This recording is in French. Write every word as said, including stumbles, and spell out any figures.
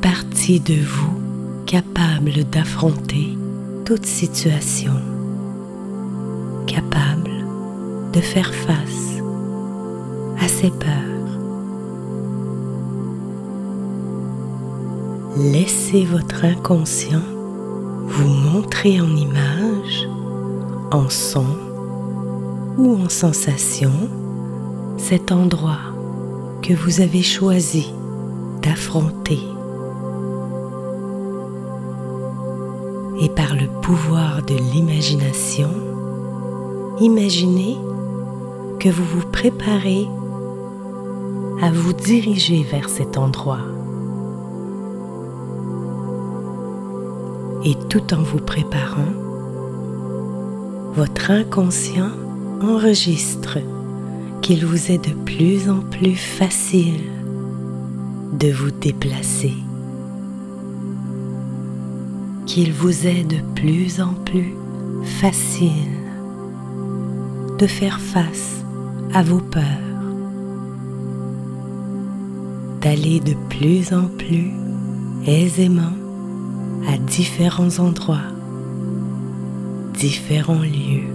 partie de vous capable d'affronter toute situation, capable de faire face à ses peurs. Laissez votre inconscient vous montrer en images, en son ou en sensation cet endroit que vous avez choisi d'affronter. Et par le pouvoir de l'imagination, imaginez que vous vous préparez à vous diriger vers cet endroit. Et tout en vous préparant, votre inconscient enregistre qu'il vous est de plus en plus facile de vous déplacer, qu'il vous est de plus en plus facile de faire face à vos peurs, d'aller de plus en plus aisément à différents endroits, différents lieux.